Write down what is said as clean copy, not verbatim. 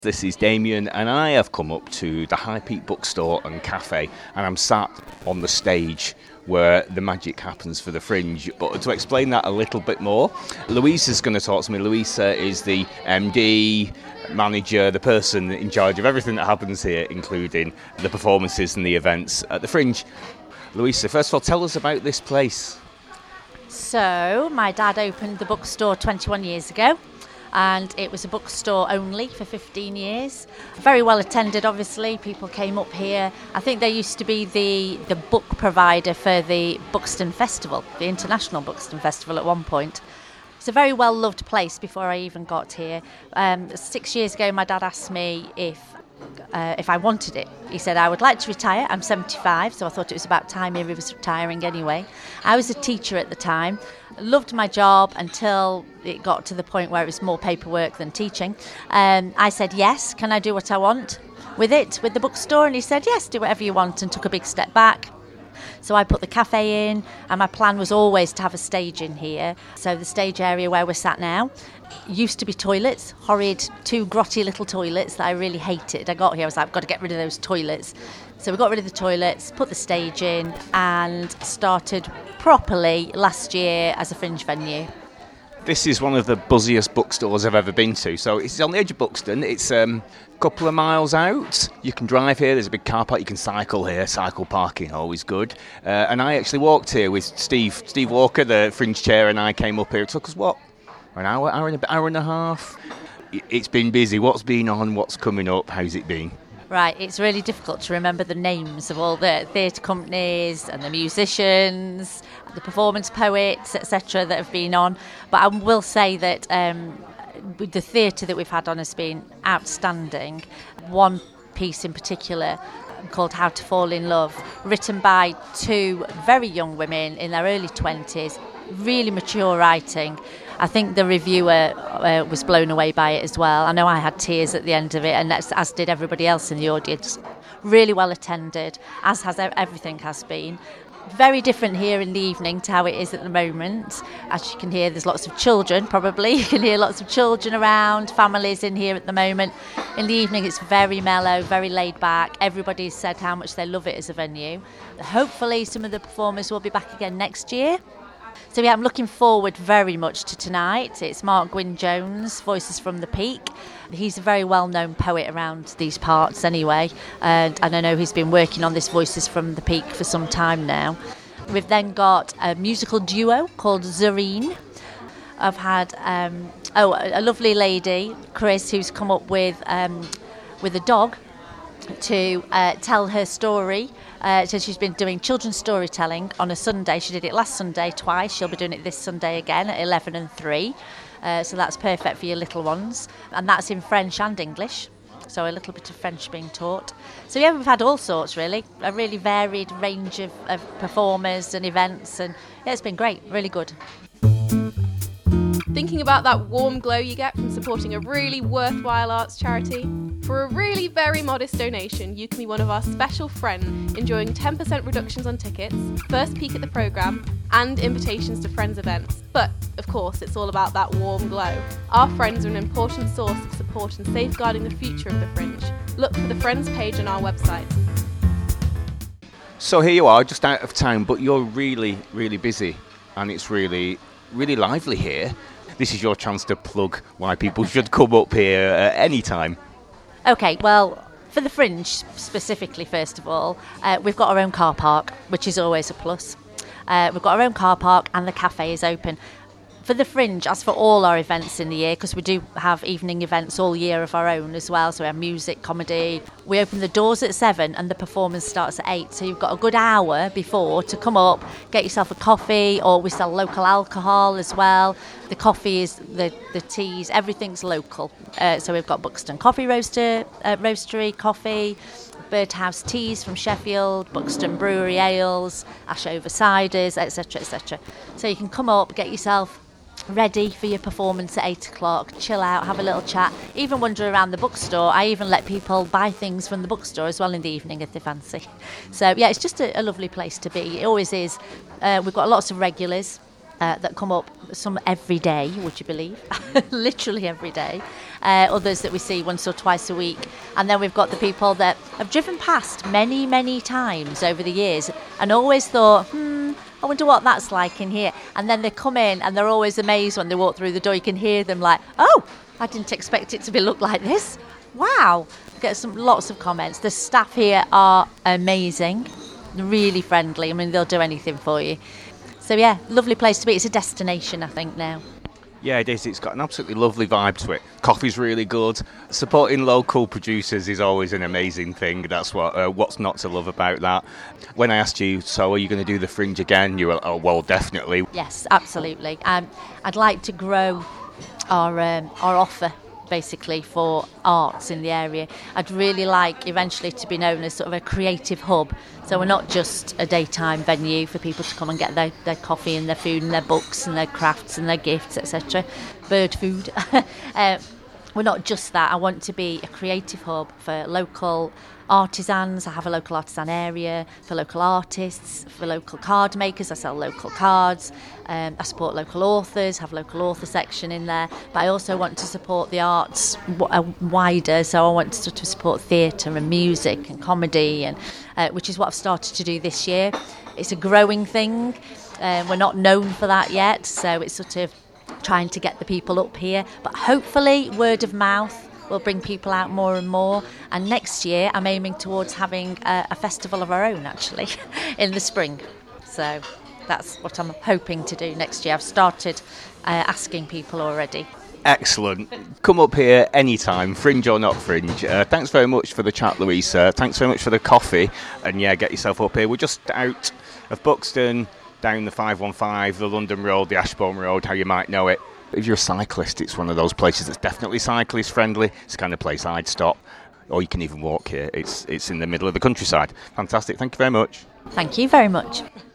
This is Damien, and I have come up to the High Peak Bookstore and Cafe, and I'm sat on the stage where the magic happens for the Fringe. But to explain that a little bit more, Louisa's going to talk to me. Louisa is the MD, manager, the person in charge of everything that happens here, including the performances and the events at the Fringe. Louisa, first of all, tell us about this place. So, my dad opened the bookstore 21 years ago. And it was a bookstore only for 15 years. Very well attended, obviously. People came up here. I think they used to be the book provider for the Buxton Festival, the International Buxton Festival at one point. It's a very well-loved place before I even got here. 6 years ago, my dad asked me if I wanted it. He said, I would like to retire. I'm 75, so I thought it was about time he was retiring anyway. I was a teacher at the time. Loved my job until it got to the point where it was more paperwork than teaching. I said, yes, can I do what I want with the bookstore? And he said, yes, do whatever you want, and took a big step back. So I put the cafe in, and my plan was always to have a stage in here. So the stage area where we're sat now used to be toilets, horrid, two grotty little toilets that I really hated. I got here, I was like, I've got to get rid of those toilets. So we got rid of the toilets, put the stage in, and started properly last year as a Fringe venue. This is one of the buzziest bookstores I've ever been to. So it's on the edge of Buxton. It's a couple of miles out. You can drive here. There's a big car park. You can cycle here. Cycle parking, always good. And I actually walked here with Steve Walker, the Fringe chair, and I came up here. It took us, an hour and a half? It's been busy. What's been on? What's coming up? How's it been? Right, it's really difficult to remember the names of all the theatre companies and the musicians, the performance poets, etc. that have been on. But I will say that the theatre that we've had on has been outstanding. One piece in particular called How to Fall in Love, written by two very young women in their early 20s, really mature writing. I think the reviewer was blown away by it as well. I know I had tears at the end of it, and as did everybody else in the audience. Really well attended, as has everything has been. Very different here in the evening to how it is at the moment. As you can hear, there's lots of children, probably. You can hear lots of children around, families in here at the moment. In the evening, it's very mellow, very laid back. Everybody's said how much they love it as a venue. Hopefully, some of the performers will be back again next year. So yeah, I'm looking forward very much to tonight. It's Mark Gwynne-Jones, Voices from the Peak. He's a very well-known poet around these parts anyway, and I know he's been working on this Voices from the Peak for some time now. We've then got a musical duo called Zareen. I've had a lovely lady, Chris, who's come up with a dog to tell her story. So she's been doing children's storytelling on a Sunday. She did it last Sunday twice. She'll be doing it this Sunday again at 11 and 3. So that's perfect for your little ones. And that's in French and English. So a little bit of French being taught. So yeah, we've had all sorts really. A really varied range of performers and events. And yeah, it's been great. Really good. Thinking about that warm glow you get from supporting a really worthwhile arts charity? For a really very modest donation, you can be one of our special friends, enjoying 10% reductions on tickets, first peek at the programme, and invitations to Friends events. But, of course, it's all about that warm glow. Our friends are an important source of support in safeguarding the future of the Fringe. Look for the Friends page on our website. So here you are, just out of town, but you're really, really busy, and it's really, really lively here. This is your chance to plug why people should come up here at any time. Okay, well, for the Fringe specifically, first of all, we've got our own car park, which is always a plus. We've got our own car park and the cafe is open. For the Fringe, as for all our events in the year, because we do have evening events all year of our own as well, so we have music, comedy. We open the doors at 7 and the performance starts at 8, so you've got a good hour before to come up, get yourself a coffee, or we sell local alcohol as well. The coffee is, the teas, everything's local. So we've got Buxton Coffee Roastery coffee, Birdhouse Teas from Sheffield, Buxton Brewery Ales, Ashover Ciders, etc, etc. So you can come up, get yourself ready for your performance at 8 o'clock, chill out, have a little chat, even wander around the bookstore. I even let people buy things from the bookstore as well in the evening if they fancy. So yeah, it's just a lovely place to be. It always is. We've got lots of regulars that come up, some every day, would you believe? Literally every day. others that we see once or twice a week. And then we've got the people that have driven past many, many times over the years and always thought, I wonder what that's like in here. And then they come in and they're always amazed when they walk through the door. You can hear them like, oh, I didn't expect it to look like this. Wow. Get lots of comments. The staff here are amazing, really friendly. I mean, they'll do anything for you. So yeah, lovely place to be. It's a destination, I think, now. Yeah, it is. It's got an absolutely lovely vibe to it. Coffee's really good. Supporting local producers is always an amazing thing. That's what's not to love about that. When I asked you, so are you going to do the Fringe again? You were, oh, well, definitely. Yes, absolutely. I'd like to grow our offer, basically, for arts in the area. I'd really like eventually to be known as sort of a creative hub. So we're not just a daytime venue for people to come and get their coffee and their food and their books and their crafts and their gifts, etc. Bird food. We're not just that. I want to be a creative hub for local artisans. I have a local artisan area for local artists, for local card makers. I sell local cards. I support local authors, have a local author section in there. But I also want to support the arts wider. So I want to sort of support theatre and music and comedy, and which is what I've started to do this year. It's a growing thing. We're not known for that yet. So it's sort of trying to get the people up here. But hopefully word of mouth will bring people out more and more. And next year I'm aiming towards having a festival of our own, actually, in the spring. So that's what I'm hoping to do next year. I've started asking people already. Excellent. Come up here anytime, fringe or not fringe. Thanks very much for the chat, Louisa. Thanks very much for the coffee. And yeah, get yourself up here. We're just out of Buxton, down the 515, the London Road, the Ashbourne Road, how you might know it. If you're a cyclist, it's one of those places that's definitely cyclist friendly. It's the kind of place I'd stop. Or you can even walk here. It's in the middle of the countryside. Fantastic. Thank you very much. Thank you very much.